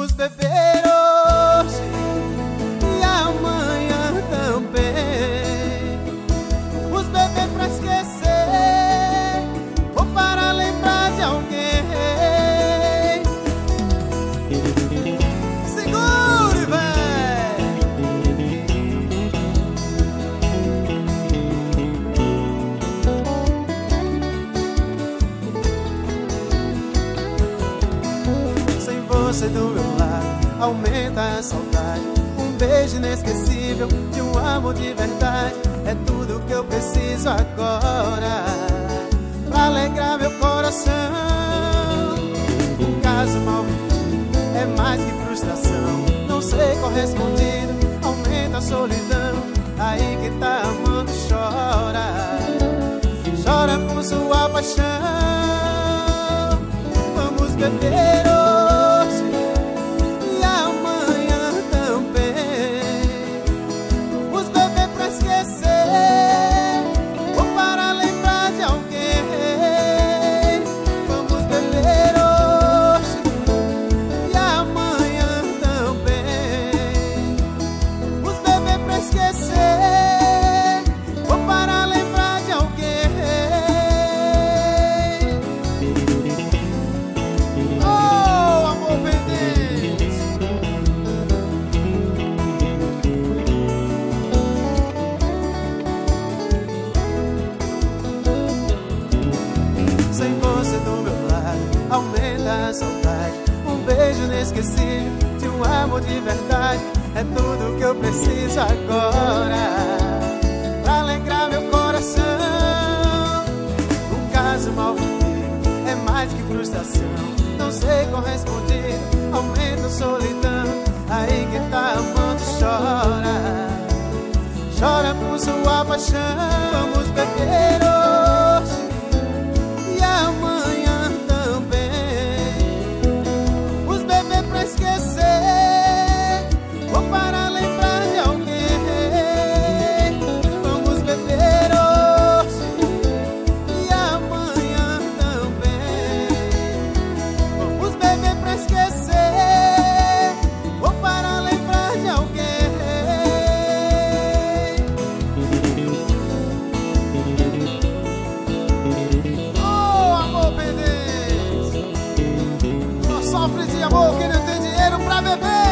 Vamos beber hoje e amanhã também. Vamos beber pra esquecer ou para lembrar de alguém. Segure, véi! Sem você do meu lado aumenta a saudade. Um beijo inesquecível de um amor de verdade é tudo que eu preciso agora pra alegrar meu coração. Um caso mal vivido é mais que frustração. Não ser correspondido aumenta a solidão. Aí quem tá amando chora, chora por sua paixão. Vamos beber hoje e amanhã também. Vamos beber pra esquecer ou para lembrar de alguém. Vamos beber hoje e amanhã também. Vamos beber pra esquecer ou para lembrar de alguém. Oh, amor pendente. Sem você do meu lado aumenta a saudade. Um beijo inesquecível de um amor de verdade é tudo que eu preciso agora pra alegrar meu coração. Um caso mal vivido é mais que frustração. Não sei corresponder, aumenta a solidão. Aí quem tá amando chora, chora por sua paixão. Vamos beber hoje e amanhã também. Vamos beber pra esquecer ou para lembrar de alguém. Vamos beber hoje e amanhã também. Vamos beber pra esquecer ou para lembrar de alguém. Oh, amor pendente, só sofre de amor quem não tem dinheiro pra beber.